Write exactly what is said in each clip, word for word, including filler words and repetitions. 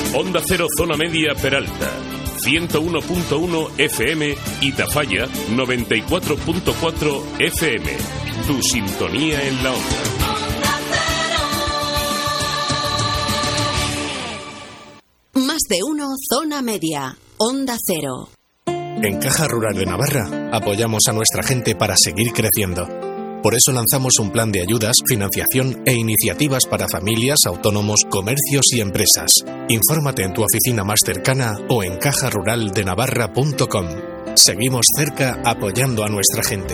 Onda Cero Zona Media Peralta, ciento uno punto uno F M y Tafalla noventa y cuatro punto cuatro F M. Tu sintonía en la onda. Más de uno Zona Media, Onda Cero. En Caja Rural de Navarra apoyamos a nuestra gente para seguir creciendo. Por eso lanzamos un plan de ayudas, financiación e iniciativas para familias, autónomos, comercios y empresas. Infórmate en tu oficina más cercana o en caja rural de navarra punto com. Seguimos cerca apoyando a nuestra gente.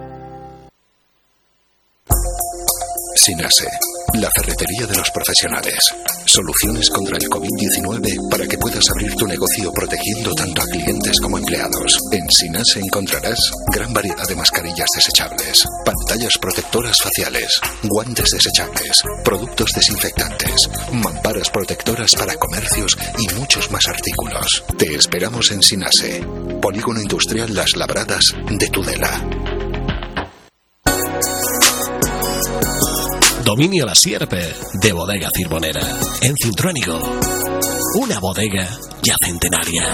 Sinase, la ferretería de los profesionales. Soluciones contra el covid diecinueve para que puedas abrir tu negocio protegiendo tanto a clientes como empleados. En Sinase encontrarás gran variedad de mascarillas desechables, pantallas protectoras faciales, guantes desechables, productos desinfectantes, mamparas protectoras para comercios y muchos más artículos. Te esperamos en Sinase, Polígono Industrial Las Labradas de Tudela. Dominio La Sierpe, de Bodega Cirbonera, en Cintruénigo. Una bodega ya centenaria.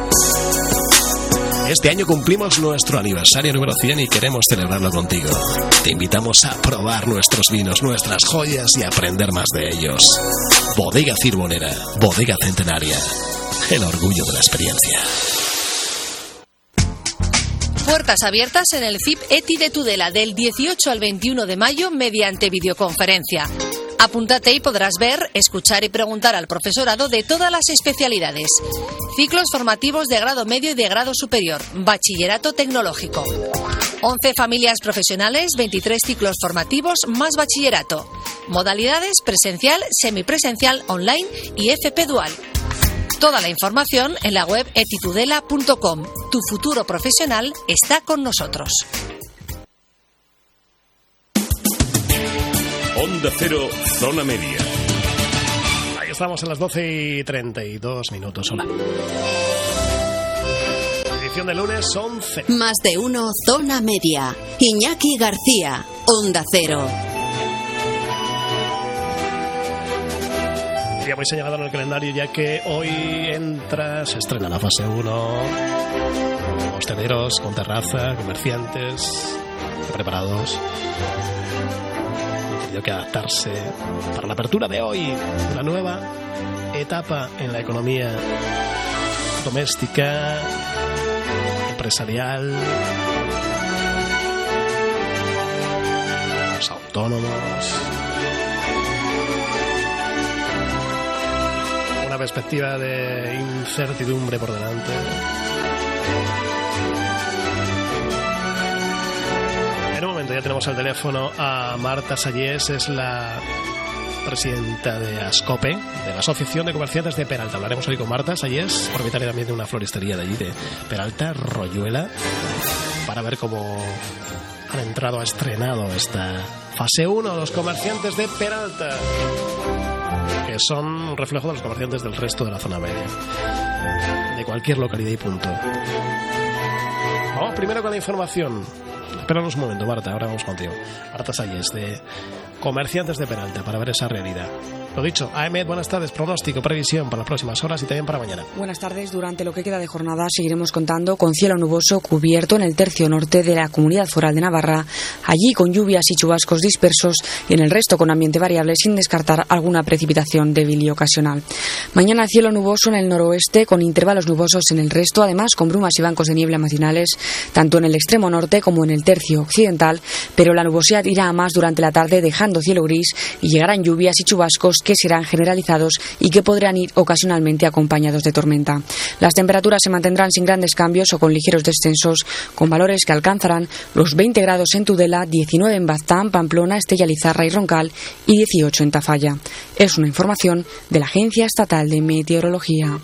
Este año cumplimos nuestro aniversario número cien y queremos celebrarlo contigo. Te invitamos a probar nuestros vinos, nuestras joyas y aprender más de ellos. Bodega Cirbonera, bodega centenaria. El orgullo de la experiencia. Puertas abiertas en el C I P ETI de Tudela del dieciocho al veintiuno de mayo mediante videoconferencia. Apúntate y podrás ver, escuchar y preguntar al profesorado de todas las especialidades. Ciclos formativos de grado medio y de grado superior. Bachillerato tecnológico. once familias profesionales, veintitrés ciclos formativos más bachillerato. Modalidades presencial, semipresencial, online y F P dual. Toda la información en la web etitudela punto com. Tu futuro profesional está con nosotros. Onda Cero Zona Media. Ahí estamos a las doce y treinta y dos minutos. Hola. Edición de lunes once. Más de uno Zona Media. Iñaki García, Onda Cero. Día muy señalado en el calendario, ya que hoy entra, se estrena la fase uno. Hosteleros con terraza, comerciantes preparados. Han tenido que adaptarse para la apertura de hoy, la nueva etapa en la economía doméstica, empresarial, los autónomos. Una perspectiva de incertidumbre por delante. En un momento ya tenemos al teléfono a Marta Sayés, es la presidenta de ASCOPE, de la Asociación de Comerciantes de Peralta. Hablaremos hoy con Marta Sayés, propietaria también de una floristería de allí, de Peralta, Royuela, para ver cómo han entrado, ha estrenado esta fase uno los comerciantes de Peralta, que son un reflejo de los comerciantes del resto de la zona media, de cualquier localidad y punto. Vamos primero con la información. Espéranos un momento, Marta, ahora vamos contigo. Marta Sayés, de Comerciantes de Peralta, para ver esa realidad. Lo dicho, A M E D, buenas tardes, pronóstico, previsión para las próximas horas y también para mañana. Buenas tardes, durante lo que queda de jornada seguiremos contando con cielo nuboso cubierto en el tercio norte de la Comunidad Foral de Navarra, allí con lluvias y chubascos dispersos y en el resto con ambiente variable sin descartar alguna precipitación débil y ocasional. Mañana cielo nuboso en el noroeste con intervalos nubosos en el resto, además con brumas y bancos de niebla matinales, tanto en el extremo norte como en el tercio occidental, pero la nubosidad irá a más durante la tarde dejando cielo gris y llegarán lluvias y chubascos que serán generalizados y que podrán ir ocasionalmente acompañados de tormenta. Las temperaturas se mantendrán sin grandes cambios o con ligeros descensos, con valores que alcanzarán los veinte grados en Tudela, diecinueve en Baztán, Pamplona, Estella Lizarra y Roncal y dieciocho en Tafalla. Es una información de la Agencia Estatal de Meteorología.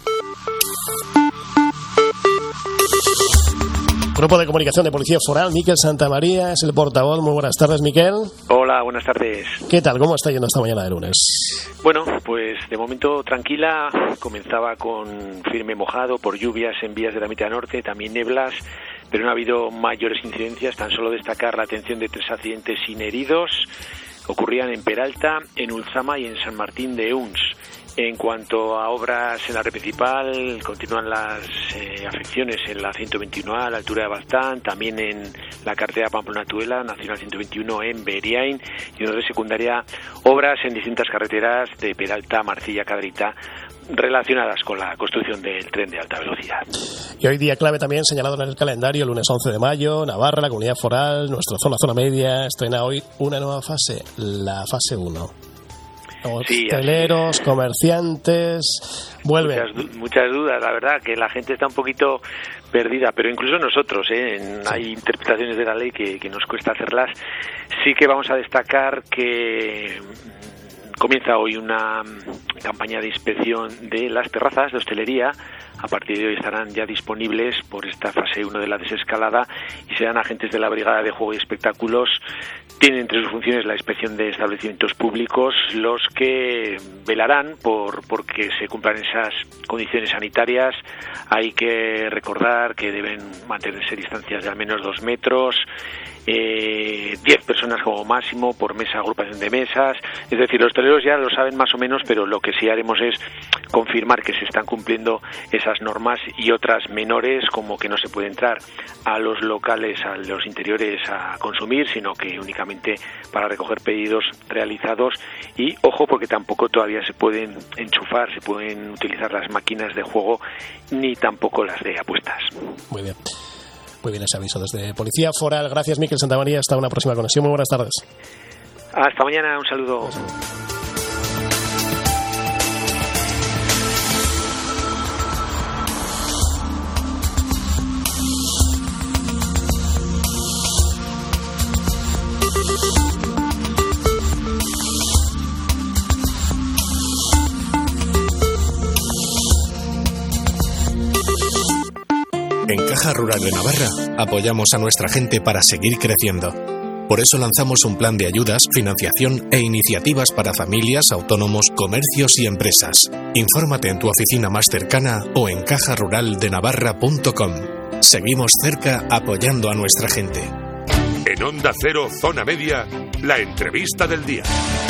Grupo de Comunicación de Policía Foral, Miquel Santamaría es el portavoz. Muy buenas tardes, Miquel. Hola, buenas tardes. ¿Qué tal? ¿Cómo está yendo esta mañana de lunes? Bueno, pues de momento tranquila. Comenzaba con firme mojado por lluvias en vías de la mitad norte, también neblas, pero no ha habido mayores incidencias. Tan solo destacar la atención de tres accidentes sin heridos. Ocurrían en Peralta, en Ulzama y en San Martín de Uns. En cuanto a obras en la red principal, continúan las eh, afecciones en la ciento veintiuno A a la altura de Baztán, también en la carretera Pamplona-Tudela, Nacional ciento veintiuno en Beriain, y en red secundaria obras en distintas carreteras de Peralta, Marcilla, Cadrita, relacionadas con la construcción del tren de alta velocidad. Y hoy día clave también señalado en el calendario, lunes once de mayo, Navarra, la Comunidad Foral, nuestra zona, zona media, estrena hoy una nueva fase, la fase uno. Hosteleros, sí, comerciantes, vuelven. Muchas, muchas dudas, la verdad, que la gente está un poquito perdida, pero incluso nosotros, ¿eh? En, sí. Hay interpretaciones de la ley que, que nos cuesta hacerlas. Sí que vamos a destacar que comienza hoy una campaña de inspección de las terrazas de hostelería. A partir de hoy estarán ya disponibles por esta fase uno de la desescalada y serán agentes de la Brigada de Juego y Espectáculos. Tienen entre sus funciones la inspección de establecimientos públicos, los que velarán por, por que se cumplan esas condiciones sanitarias. Hay que recordar que deben mantenerse distancias de al menos dos metros, eh, diez personas como máximo por mesa, agrupación de mesas. Es decir, los hosteleros ya lo saben más o menos, pero lo que sí haremos es confirmar que se están cumpliendo esas normas y otras menores, como que no se puede entrar a los locales, a los interiores a consumir, sino que únicamente para recoger pedidos realizados. Y ojo, porque tampoco todavía se pueden enchufar, se pueden utilizar las máquinas de juego, ni tampoco las de apuestas. Muy bien. Muy bien ese aviso desde Policía Foral. Gracias, Miquel Santamaría. Hasta una próxima conexión. Muy buenas tardes. Hasta mañana. Un saludo. En Caja Rural de Navarra apoyamos a nuestra gente para seguir creciendo. Por eso lanzamos un plan de ayudas, financiación e iniciativas para familias, autónomos, comercios y empresas. Infórmate en tu oficina más cercana o en caja rural de navarra punto com. Seguimos cerca apoyando a nuestra gente. En Onda Cero, Zona Media, la entrevista del día.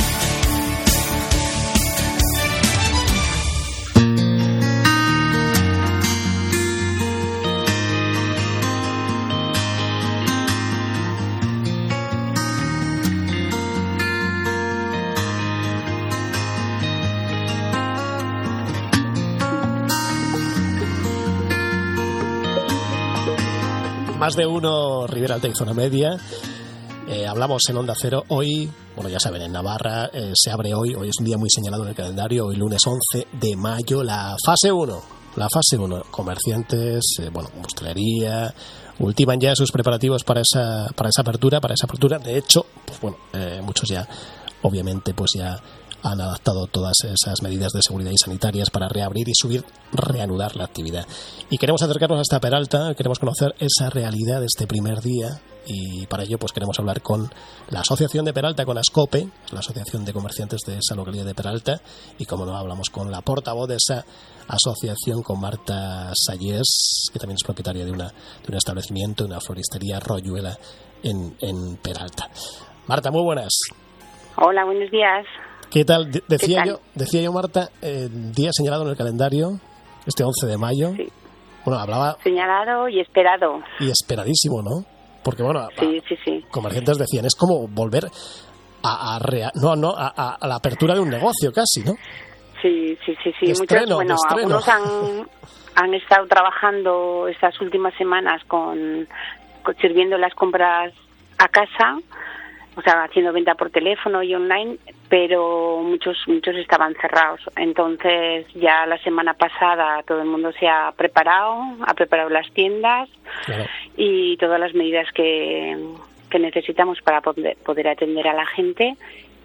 Más de uno, Ribera Alta y Zona Media. Eh, hablamos en Onda Cero hoy, bueno, ya saben, en Navarra eh, se abre hoy, hoy es un día muy señalado en el calendario, hoy lunes once de mayo, la fase uno. La fase uno, comerciantes, eh, bueno, hostelería, ultiman ya sus preparativos para esa, para esa apertura, para esa apertura. De hecho, pues bueno, eh, muchos ya, obviamente, pues ya han adaptado todas esas medidas de seguridad y sanitarias para reabrir y subir, reanudar la actividad. Y queremos acercarnos hasta Peralta, queremos conocer esa realidad de este primer día y para ello pues queremos hablar con la Asociación de Peralta, con ASCOPE, la Asociación de Comerciantes de esa localidad de Peralta, y como no, hablamos con la portavoz de esa asociación, con Marta Sayés, que también es propietaria de, una, de un establecimiento, una floristería Royuela en, en Peralta. Marta, muy buenas. Hola, buenos días. ¿Qué tal? De- decía, ¿Qué tal? Yo, decía yo, Marta, eh, día señalado en el calendario, este once de mayo. Sí. Bueno, hablaba... Señalado y esperado. Y esperadísimo, ¿no? Porque, bueno, sí, a, sí, sí. comerciantes decían, es como volver a, a, rea- no, no, a, a, a la apertura de un negocio casi, ¿no? Sí, sí, sí, sí. Estreno, Muchos, bueno, estreno. algunos han, han estado trabajando estas últimas semanas con, con sirviendo las compras a casa, o sea, haciendo venta por teléfono y online, pero muchos muchos estaban cerrados. Entonces, ya la semana pasada todo el mundo se ha preparado, ha preparado las tiendas, Claro. y todas las medidas que, que necesitamos para poder, poder atender a la gente.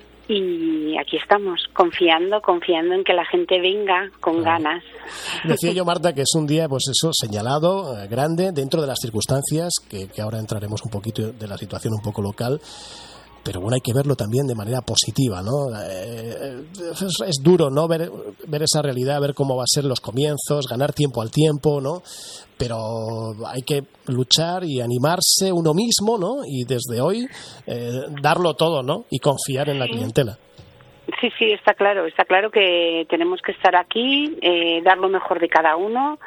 Y aquí estamos, confiando, confiando en que la gente venga con Claro. ganas. Decía yo, Marta, que es un día, pues eso, señalado, eh, grande, dentro de las circunstancias, que, que ahora entraremos un poquito de la situación un poco local, pero bueno, hay que verlo también de manera positiva, ¿no? Eh, es, es duro, ¿no? Ver, ver esa realidad, ver cómo va a ser los comienzos, ganar tiempo al tiempo, ¿no? Pero hay que luchar y animarse uno mismo, ¿no? Y desde hoy eh, darlo todo, ¿no? Y confiar en la clientela. Sí, sí, está claro, está claro que tenemos que estar aquí, eh, dar lo mejor de cada uno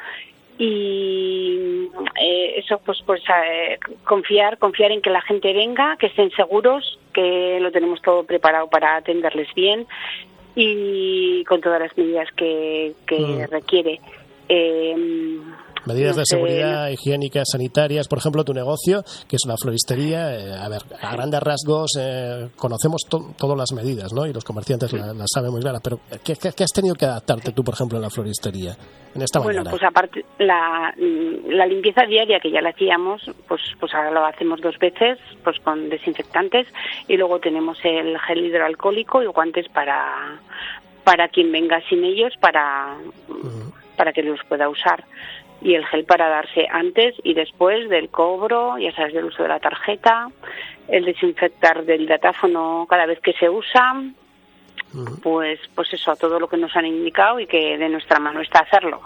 y eh, eso, pues, pues eh, confiar, confiar en que la gente venga, que estén seguros, que lo tenemos todo preparado para atenderles bien y con todas las medidas que, que mm. requiere. Eh, Medidas no de sé, seguridad higiénicas, sanitarias. Por ejemplo, tu negocio, que es una floristería, eh, a ver, a grandes rasgos eh, conocemos to- todas las medidas, ¿no? Y los comerciantes las la saben muy claras. Pero ¿qué, qué, ¿qué has tenido que adaptarte tú, por ejemplo, en la floristería en esta bueno, mañana? Bueno, pues aparte, la, la limpieza diaria que ya la hacíamos, pues, pues ahora lo hacemos dos veces, pues con desinfectantes, y luego tenemos el gel hidroalcohólico y guantes para, para quien venga sin ellos, para, uh-huh. para que los pueda usar. Y el gel para darse antes y después del cobro, ya sabes, del uso de la tarjeta, el desinfectar del datáfono cada vez que se usa, uh-huh. pues pues eso, todo lo que nos han indicado y que de nuestra mano está hacerlo.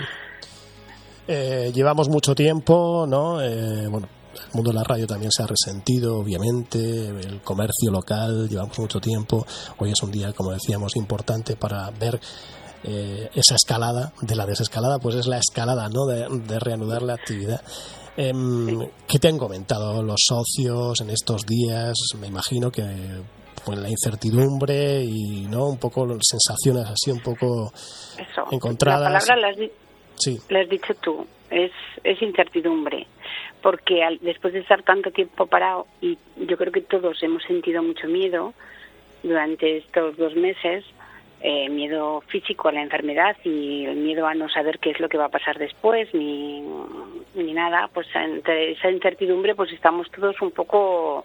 Eh, llevamos mucho tiempo, ¿no? Eh, bueno, el mundo de la radio también se ha resentido, obviamente, el comercio local, llevamos mucho tiempo. Hoy es un día, como decíamos, importante para ver Eh, esa escalada. De la desescalada pues es la escalada, ¿no? de, de reanudar la actividad. Eh, ¿Qué te han comentado los socios en estos días? Me imagino que pues, la incertidumbre y no un poco sensaciones así un poco Eso, encontradas. La palabra la has, di- sí. la has dicho tú, es, es incertidumbre, porque al, después de estar tanto tiempo parado, y yo creo que todos hemos sentido mucho miedo durante estos dos meses, Eh, miedo físico a la enfermedad y el miedo a no saber qué es lo que va a pasar después ni, ni nada, pues entre esa incertidumbre pues estamos todos un poco,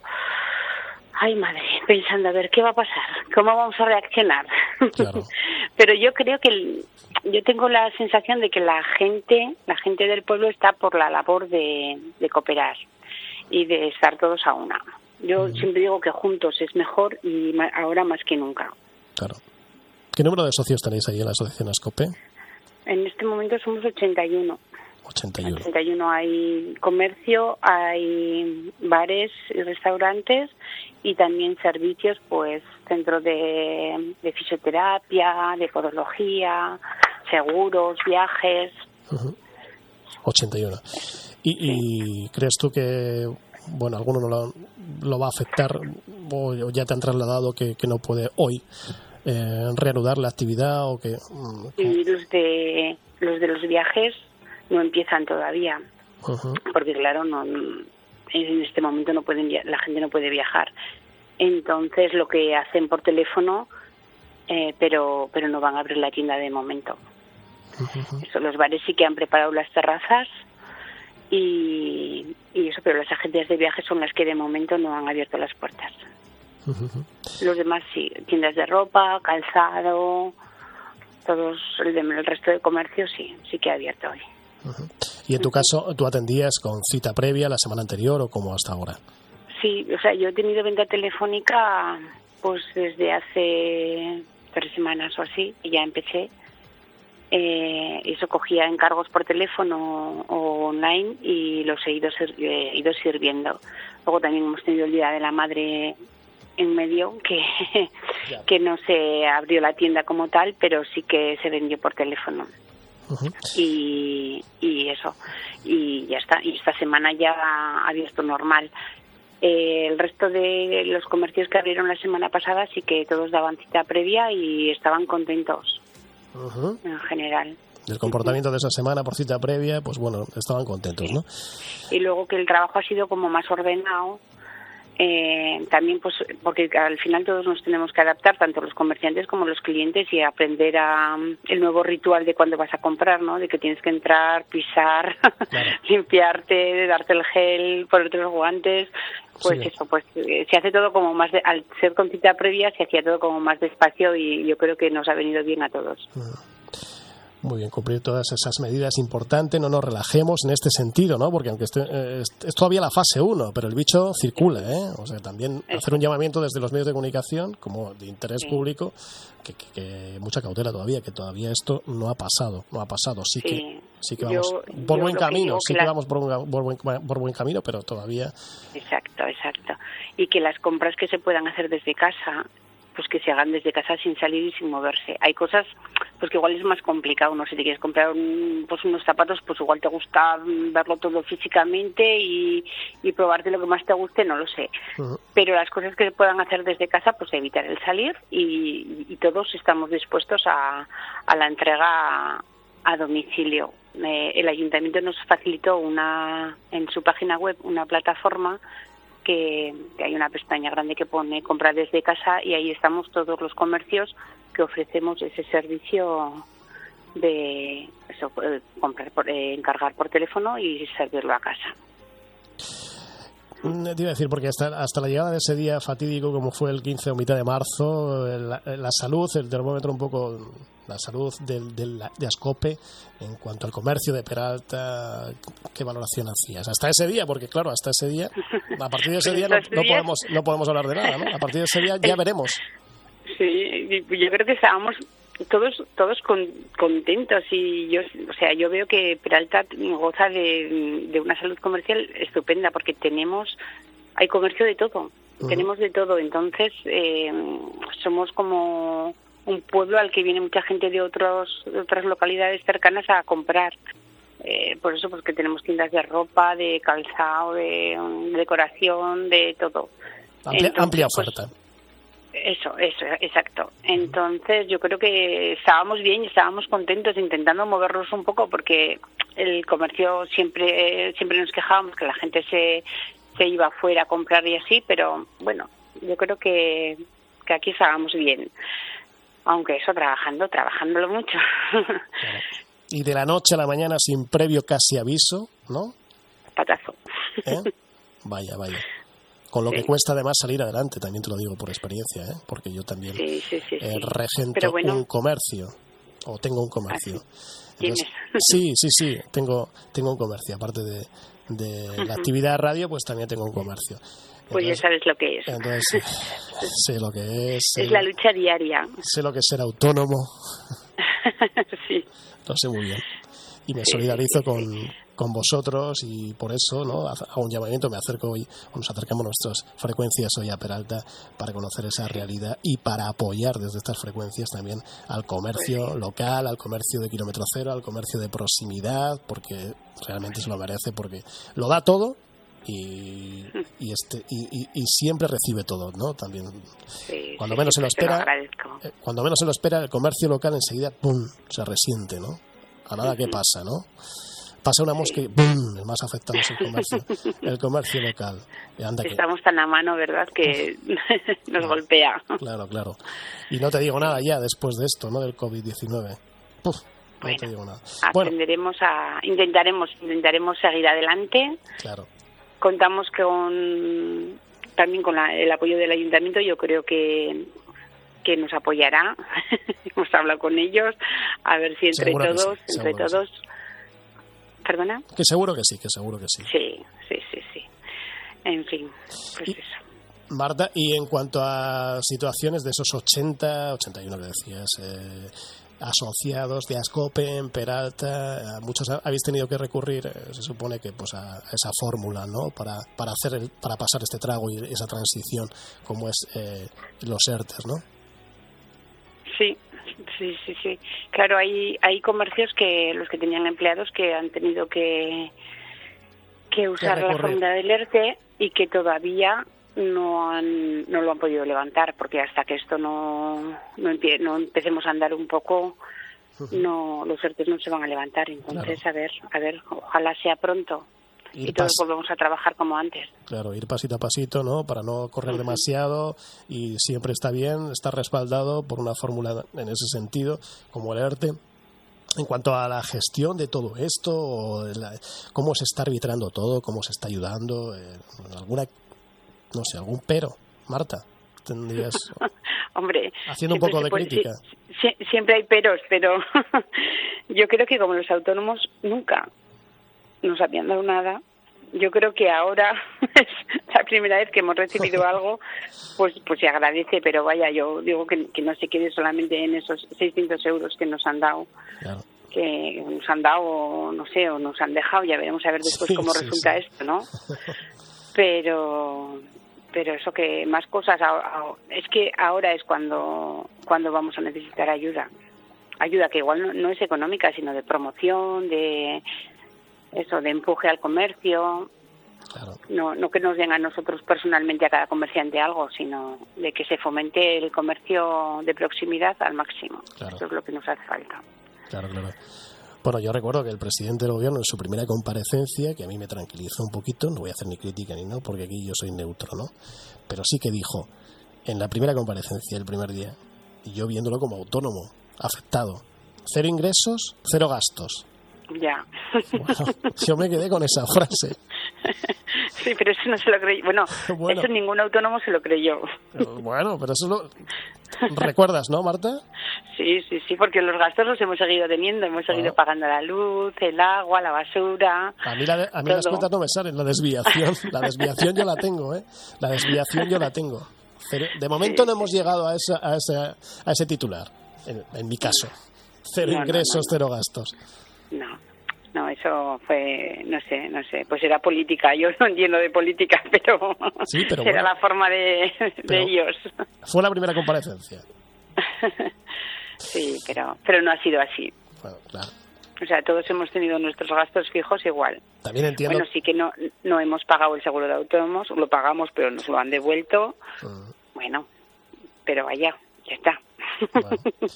ay madre, pensando a ver qué va a pasar, cómo vamos a reaccionar. Claro. Pero yo creo que el, yo tengo la sensación de que la gente, la gente del pueblo está por la labor de, de cooperar y de estar todos a una. Yo uh-huh. siempre digo que juntos es mejor y ma- ahora más que nunca. Claro. ¿Qué número de socios tenéis ahí en la asociación ASCOPE? En este momento somos ochenta y uno. ochenta y uno. ochenta y uno hay comercio, hay bares y restaurantes y también servicios, pues centro de, de fisioterapia, de podología, seguros, viajes. Uh-huh. ochenta y uno. ¿Y, sí. ¿Y crees tú que, bueno, alguno no lo, lo va a afectar o ya te han trasladado que, que no puede hoy Eh, reanudar la actividad o que y los de los de los viajes no empiezan todavía uh-huh. porque claro no en este momento no pueden la gente no puede viajar, entonces lo que hacen por teléfono eh, pero pero no van a abrir la tienda de momento. Uh-huh. Eso, los bares sí que han preparado las terrazas y, y eso, pero las agencias de viajes son las que de momento no han abierto las puertas. Uh-huh. Los demás sí, tiendas de ropa, calzado, todos, el, de, el resto de comercio sí, sí que ha abierto hoy. Uh-huh. Y en tu caso, ¿tú atendías con cita previa la semana anterior o cómo hasta ahora? Sí, o sea, yo he tenido venta telefónica pues desde hace tres semanas o así, y ya empecé. Eh, eso cogía encargos por teléfono o online y los he ido, he ido sirviendo. Luego también hemos tenido el Día de la Madre en medio, que, que no se abrió la tienda como tal, pero sí que se vendió por teléfono. Uh-huh. Y, y eso, y ya está. Y esta semana ya ha abierto normal. Eh, el resto de los comercios que abrieron la semana pasada sí que todos daban cita previa y estaban contentos. Uh-huh. En general. Del comportamiento de esa semana por cita previa, pues bueno, estaban contentos, sí. ¿no? Y luego que el trabajo ha sido como más ordenado. Eh, también pues porque al final todos nos tenemos que adaptar, tanto los comerciantes como los clientes, y aprender a um, el nuevo ritual de cuando vas a comprar, ¿no? De que tienes que entrar, pisar, claro. limpiarte, darte el gel, ponerte los guantes, pues sí. Eso, pues eh, se hace todo como más, de, al ser con cita previa se hacía todo como más despacio y yo creo que nos ha venido bien a todos. Uh-huh. Muy bien, cumplir todas esas medidas es importante, no nos relajemos en este sentido, ¿no? Porque aunque esté, eh, es todavía la fase uno, pero el bicho circula, ¿eh? O sea, también Eso. hacer un llamamiento desde los medios de comunicación, como de interés sí. público, que, que, que mucha cautela todavía, que todavía esto no ha pasado, no ha pasado, sí, sí. que sí que vamos yo, por yo buen camino, que sí que la... vamos por, un, por, buen, por buen camino, pero todavía... Exacto, exacto. Y que las compras que se puedan hacer desde casa, pues que se hagan desde casa sin salir y sin moverse. Hay cosas pues que igual es más complicado, no sé, si te quieres comprar un, pues unos zapatos, pues igual te gusta verlo todo físicamente y, y probarte lo que más te guste, no lo sé. Uh-huh. Pero las cosas que se puedan hacer desde casa, pues evitar el salir y, y todos estamos dispuestos a, a la entrega a, a domicilio. Eh, el ayuntamiento nos facilitó una en su página web una plataforma que, que hay una pestaña grande que pone compra desde casa y ahí estamos todos los comercios que ofrecemos ese servicio de eso, eh, comprar por, eh, encargar por teléfono y servirlo a casa. Te iba a decir, porque hasta, hasta la llegada de ese día fatídico como fue el quince o mitad de marzo, la, la salud, el termómetro un poco, la salud del, del, de Ascope en cuanto al comercio de Peralta, ¿qué valoración hacías? Hasta ese día, porque claro, hasta ese día, a partir de ese día no, no, podemos, no podemos hablar de nada, ¿no? A partir de ese día ya veremos. Sí, yo creo que estábamos todos todos con, contentos y yo, o sea, yo veo que Peralta goza de, de una salud comercial estupenda porque tenemos, hay comercio de todo, uh-huh. tenemos de todo, entonces eh, somos como un pueblo al que viene mucha gente de otros de otras localidades cercanas a comprar. Eh, por eso pues que tenemos tiendas de ropa, de calzado, de, de decoración, de todo. Amplia, entonces, amplia oferta. Pues, Eso, eso, exacto. Entonces yo creo que estábamos bien y estábamos contentos intentando movernos un poco porque el comercio siempre siempre nos quejábamos que la gente se, se iba afuera a comprar y así, pero bueno, yo creo que, que aquí estábamos bien. Aunque eso, trabajando, trabajándolo mucho. Claro. Y de la noche a la mañana sin previo casi aviso, ¿no? Patazo. ¿Eh? Vaya, vaya. Con lo sí. que cuesta además salir adelante, también te lo digo por experiencia, ¿eh? Porque yo también sí, sí, sí, eh, sí. regento bueno, un comercio, o tengo un comercio. Entonces, sí, sí, sí, tengo tengo un comercio, aparte de, de uh-huh. la actividad de radio, pues también tengo un comercio. Pues entonces, ya sabes lo que es. Entonces, sé lo que es. Es la lucha diaria. Sé lo que es ser autónomo. Sí. Lo sé muy bien. Y me solidarizo sí, sí, con... Sí. con vosotros y por eso no a un llamamiento me acerco hoy o nos acercamos a nuestras frecuencias hoy a Peralta para conocer esa realidad y para apoyar desde estas frecuencias también al comercio pues sí. local, al comercio de kilómetro cero, al comercio de proximidad, porque realmente se lo merece, porque lo da todo y y este y, y, y siempre recibe todo, ¿no? También sí, cuando sí, menos sí, se lo espera lo cuando menos se lo espera el comercio local enseguida pum se resiente, ¿no? A nada que pasa, ¿no? Pasa una mosca y ¡bum! El más afectado es el comercio, el comercio local. Y anda Estamos que... tan a mano, ¿verdad?, que nos claro, golpea. Claro, claro. Y no te digo nada ya después de esto, ¿no?, del covid diecinueve. Puf, no bueno, te digo nada. Aprenderemos bueno. a... Intentaremos, intentaremos seguir adelante. Claro. Contamos con también con la, el apoyo del ayuntamiento. Yo creo que que nos apoyará. Hemos hablado con ellos. A ver si entre seguro todos, sí, entre todos... Sí. ¿Perdona? Que seguro que sí, que seguro que sí. Sí, sí, sí, sí. En fin, pues y, eso. Marta, y en cuanto a situaciones de esos ochenta, ochenta y uno que decías, eh, asociados de Ascope en Peralta, muchos habéis tenido que recurrir, eh, se supone que pues a, a esa fórmula, ¿no?, para para hacer el, para pasar este trago y esa transición, como es eh, los ERTES, ¿no? Sí. Sí, sí, sí. Claro, hay hay comercios que los que tenían empleados que han tenido que que usar la fórmula del ERTE y que todavía no han no lo han podido levantar, porque hasta que esto no no, empie, no empecemos a andar un poco, uh-huh. no los ERTEs no se van a levantar. Entonces, claro. a ver, a ver, ojalá sea pronto. Ir y todos pas- volvemos a trabajar como antes. Claro, ir pasito a pasito, ¿no?, para no correr uh-huh. demasiado, y siempre está bien estar respaldado por una fórmula en ese sentido, como el ERTE. En cuanto a la gestión de todo esto, o la, cómo se está arbitrando todo, cómo se está ayudando, eh, alguna, no sé, algún pero, Marta, tendrías... Hombre, haciendo un poco de puede, crítica. Sí, sí, siempre hay peros, pero yo creo que como los autónomos nunca nos habían dado nada. Yo creo que ahora es la primera vez que hemos recibido algo, pues pues se agradece, pero vaya, yo digo que, que no se quede solamente en esos seiscientos euros que nos han dado, claro. que nos han dado, no sé, o nos han dejado, ya veremos a ver después sí, cómo sí, resulta sí. esto, ¿no? Pero pero eso que más cosas, es que ahora es cuando cuando vamos a necesitar ayuda. Ayuda que igual no, no es económica, sino de promoción, de eso, de empuje al comercio. Claro. No, no que nos den a nosotros personalmente, a cada comerciante algo, sino de que se fomente el comercio de proximidad al máximo. Claro. Eso es lo que nos hace falta. Claro, claro. Bueno, yo recuerdo que el presidente del gobierno en su primera comparecencia, que a mí me tranquilizó un poquito, no voy a hacer ni crítica ni no, porque aquí yo soy neutro, ¿no? Pero sí que dijo, en la primera comparecencia, el primer día, y yo viéndolo como autónomo, afectado, cero ingresos, cero gastos. Ya. Bueno, yo me quedé con esa frase. Sí, pero eso no se lo creyó. Bueno, bueno, eso ningún autónomo se lo creyó. Bueno, pero eso lo... ¿Recuerdas, no, Marta? Sí, sí, sí, porque los gastos los hemos seguido teniendo. Hemos seguido bueno. pagando la luz, el agua, la basura. A mí, la de, a mí las cuentas no me salen, la desviación. La desviación yo la tengo, ¿eh? La desviación yo la tengo. Pero de momento sí, no hemos llegado a, esa, a, ese, a ese titular, en, en mi caso. Cero no, ingresos, no, no, no. cero gastos. No, no, eso fue, no sé, no sé, pues era política. Yo no entiendo de política, pero, sí, pero era bueno, la forma de, de ellos. Fue la primera comparecencia. Sí, pero, pero no ha sido así. Bueno, claro. O sea, todos hemos tenido nuestros gastos fijos igual. También entiendo. Bueno, sí que no, no hemos pagado el seguro de autónomos, lo pagamos, pero nos lo han devuelto. Uh-huh. Bueno, pero vaya, ya está. Bueno.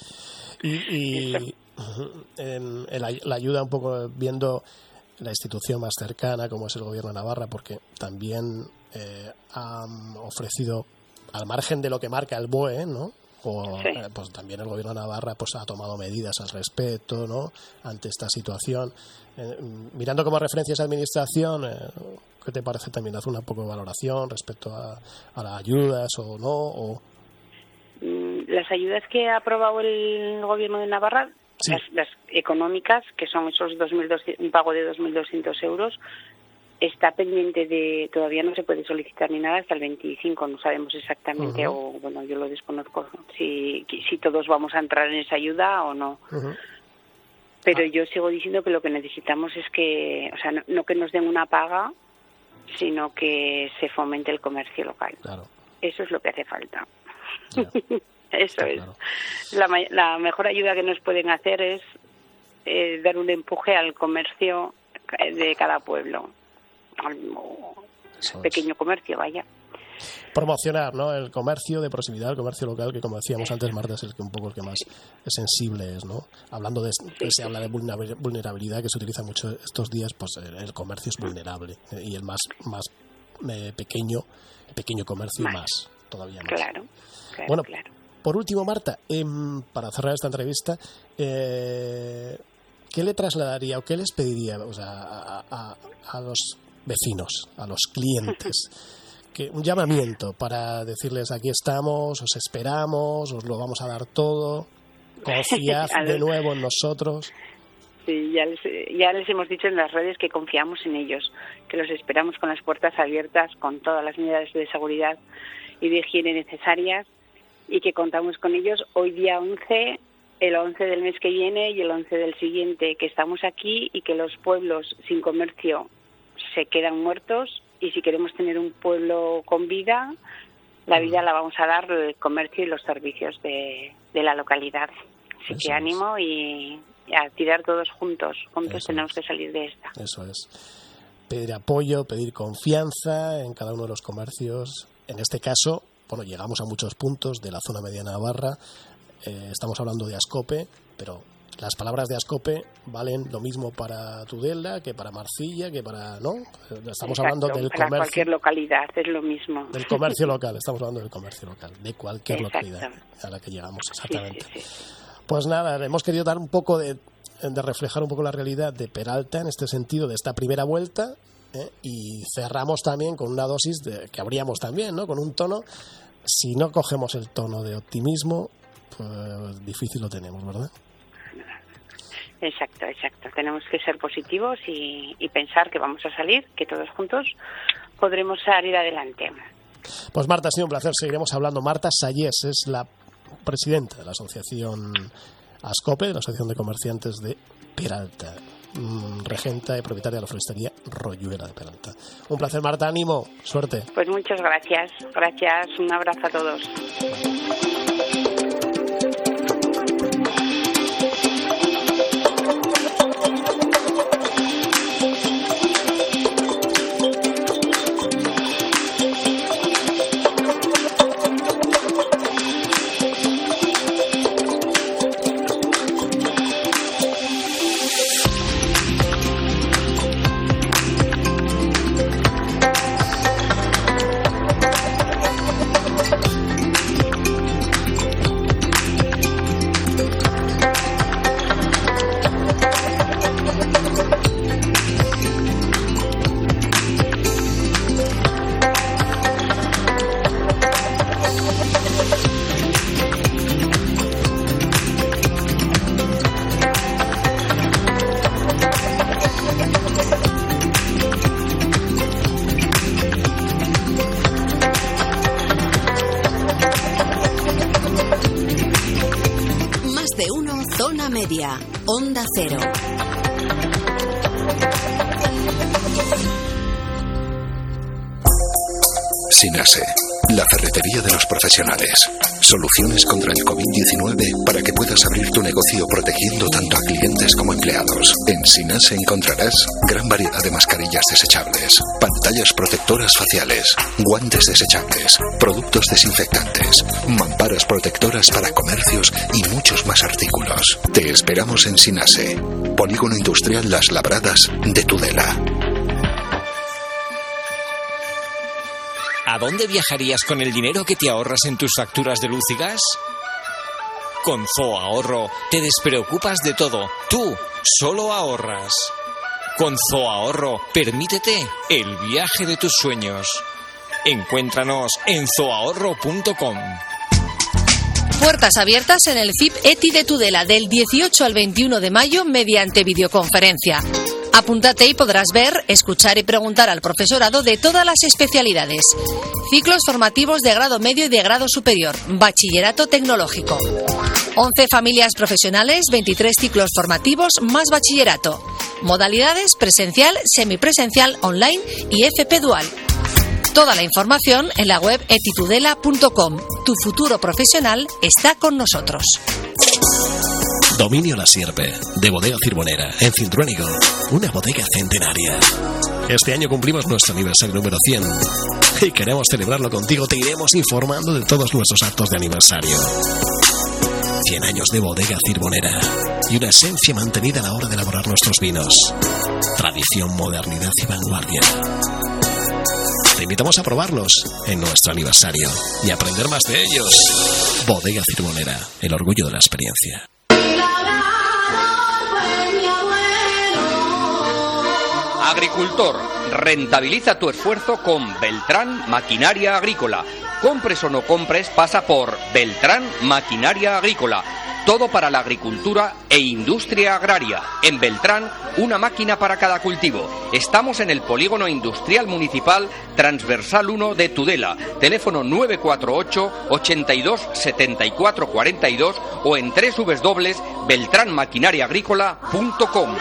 Y, y en, en la, la ayuda un poco viendo la institución más cercana como es el gobierno de Navarra, porque también eh, han ofrecido, al margen de lo que marca el B O E, ¿no? O, sí. eh, pues también el gobierno de Navarra pues ha tomado medidas al respecto, ¿no? Ante esta situación. Eh, mirando como referencia esa administración, eh, ¿qué te parece también? Haz una poco de valoración respecto a, a las ayudas o no, o... Las ayudas que ha aprobado el gobierno de Navarra, sí. las, las económicas, que son esos dos mil doscientos, un pago de dos mil doscientos euros, está pendiente de, todavía no se puede solicitar ni nada hasta el veinticinco, no sabemos exactamente, uh-huh. o bueno, yo lo desconozco, si, si todos vamos a entrar en esa ayuda o no. Uh-huh. Pero ah. yo sigo diciendo que lo que necesitamos es que, o sea, no, no que nos den una paga, sino que se fomente el comercio local. Claro. Eso es lo que hace falta. Eso es. Claro. La, la mejor ayuda que nos pueden hacer es eh, dar un empuje al comercio de cada pueblo, al Eso pequeño es. comercio, vaya. Promocionar, ¿no? El comercio de proximidad, el comercio local, que como decíamos antes, Marta, es el que un poco el que más sensible es, ¿no? Hablando de, sí, se sí. habla de vulnerabilidad, que se utiliza mucho estos días, pues el comercio es vulnerable y el más más eh, pequeño, el pequeño comercio más, más todavía más. Claro. Claro, bueno, claro. Por último, Marta, eh, para cerrar esta entrevista, eh, ¿qué le trasladaría o qué les pediría, o sea, a, a, a los vecinos, a los clientes? Que un llamamiento para decirles aquí estamos, os esperamos, os lo vamos a dar todo, confiad de nuevo en nosotros. Sí, ya les, ya les hemos dicho en las redes que confiamos en ellos, que los esperamos con las puertas abiertas, con todas las medidas de seguridad y de higiene necesarias, y que contamos con ellos hoy día once, el once del mes que viene y el once del siguiente, que estamos aquí y que los pueblos sin comercio se quedan muertos, y si queremos tener un pueblo con vida, la vida la vamos a dar el comercio y los servicios de, de la localidad. Así Eso que ánimo y, y a tirar todos juntos, juntos Eso tenemos es. que salir de esta. Eso es. Pedir apoyo, pedir confianza en cada uno de los comercios. En este caso, bueno, llegamos a muchos puntos de la zona media de Navarra, eh, estamos hablando de Ascope, pero las palabras de Ascope valen lo mismo para Tudela que para Marcilla, que para, ¿no? Estamos Exacto, hablando del para comercio. Cualquier localidad es lo mismo. Del comercio local, estamos hablando del comercio local, de cualquier Exacto. localidad a la que llegamos, exactamente. Sí, sí, sí. Pues nada, hemos querido dar un poco de, de reflejar un poco la realidad de Peralta en este sentido, de esta primera vuelta. ¿Eh? Y cerramos también con una dosis de, que abríamos también, ¿no? Con un tono, si no cogemos el tono de optimismo, pues difícil lo tenemos, ¿verdad? Exacto, exacto. Tenemos que ser positivos y, y pensar que vamos a salir, que todos juntos podremos salir adelante. Pues Marta, ha sido un placer, seguiremos hablando. Marta Sayés es la presidenta de la asociación Ascope, de la Asociación de Comerciantes de Peralta. mmm, regenta y propietaria de la floristería Royuela de Peralta. Un placer, Marta, ánimo, suerte. Pues muchas gracias, gracias, un abrazo a todos. Media, Onda Cero. Sinase, la ferretería de los profesionales. Soluciones contra el covid diecinueve para que puedas abrir tu negocio protegiendo tanto a clientes como empleados. En Sinase encontrarás gran variedad de mascarillas desechables, pantallas protectoras faciales, guantes desechables, productos desinfectantes, mamparas protectoras para comercios y muchos más artículos. Te esperamos en Sinase, Polígono Industrial Las Labradas de Tudela. ¿A dónde viajarías con el dinero que te ahorras en tus facturas de luz y gas? Con Zoo Ahorro te despreocupas de todo. Tú solo ahorras. Con Zoo Ahorro, permítete el viaje de tus sueños. Encuéntranos en zoo ahorro punto com. Puertas abiertas en el C I P E T I de Tudela del dieciocho al veintiuno de mayo mediante videoconferencia. Apúntate y podrás ver, escuchar y preguntar al profesorado de todas las especialidades. Ciclos formativos de grado medio y de grado superior. Bachillerato tecnológico. once familias profesionales, veintitrés ciclos formativos más bachillerato. Modalidades presencial, semipresencial, online y F P dual. Toda la información en la web etitudela punto com. Tu futuro profesional está con nosotros. Dominio La Sierpe, de Bodega Cirbonera, en Cintruénigo, una bodega centenaria. Este año cumplimos nuestro aniversario número cien y queremos celebrarlo contigo. Te iremos informando de todos nuestros actos de aniversario. cien años de Bodega Cirbonera y una esencia mantenida a la hora de elaborar nuestros vinos. Tradición, modernidad y vanguardia. Te invitamos a probarlos en nuestro aniversario y aprender más de ellos. Bodega Cirbonera, el orgullo de la experiencia. Agricultor, rentabiliza tu esfuerzo con Beltrán Maquinaria Agrícola. Compres o no compres, pasa por Beltrán Maquinaria Agrícola. Todo para la agricultura e industria agraria. En Beltrán, una máquina para cada cultivo. Estamos en el Polígono Industrial Municipal Transversal uno de Tudela. Teléfono nueve cuatro ocho, ochenta y dos, setenta y cuatro cuarenta y dos o en doble u doble u doble u punto beltrán maquinaria agrícola punto com.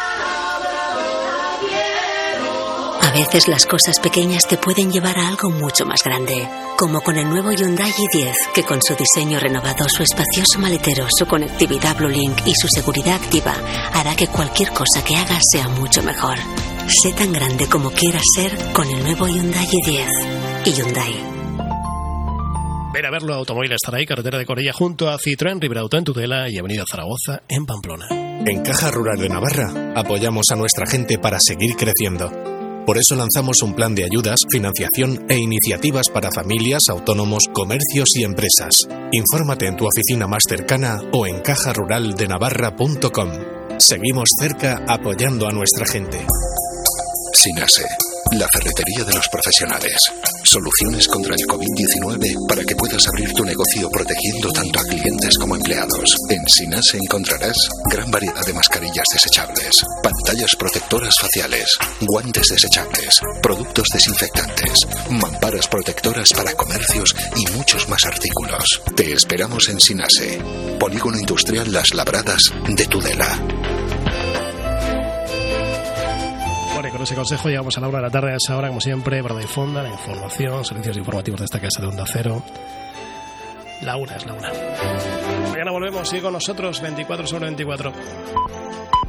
A veces las cosas pequeñas te pueden llevar a algo mucho más grande, como con el nuevo Hyundai i diez, que con su diseño renovado, su espacioso maletero, su conectividad BlueLink y su seguridad activa, hará que cualquier cosa que hagas sea mucho mejor. Sé tan grande como quieras ser con el nuevo Hyundai i diez. Y Hyundai. Ven a verlo, Automóvil estará ahí, carretera de Corella, junto a Citroën, Riberauto en Tudela y Avenida Zaragoza en Pamplona. En Caja Rural de Navarra apoyamos a nuestra gente para seguir creciendo. Por eso lanzamos un plan de ayudas, financiación e iniciativas para familias, autónomos, comercios y empresas. Infórmate en tu oficina más cercana o en caja rural de navarra punto com. Seguimos cerca apoyando a nuestra gente. Sinase, la ferretería de los profesionales. Soluciones contra el covid diecinueve para que puedas abrir tu negocio protegiendo tanto a clientes como empleados. En Sinase encontrarás gran variedad de mascarillas desechables, pantallas protectoras faciales, guantes desechables, productos desinfectantes, mamparas protectoras para comercios y muchos más artículos. Te esperamos en Sinase, Polígono Industrial Las Labradas de Tudela. con ese consejo llegamos a la una de la tarde, a esa hora, como siempre, para de Fonda, la información, servicios informativos de esta casa de Onda Cero. La una es la una. Mañana volvemos, sigue con nosotros, veinticuatro sobre veinticuatro.